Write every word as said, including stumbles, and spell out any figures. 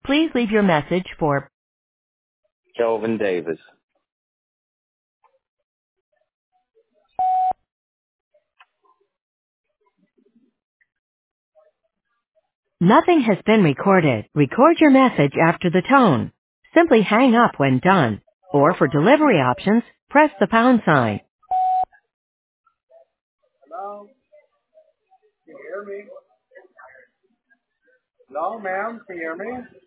Please leave your message for Kelvin Davis. Nothing has been recorded. Record your message after the tone. Simply hang up when done. Or for delivery options, press the pound sign. Hello? Can you hear me? Hello, ma'am? Can you hear me?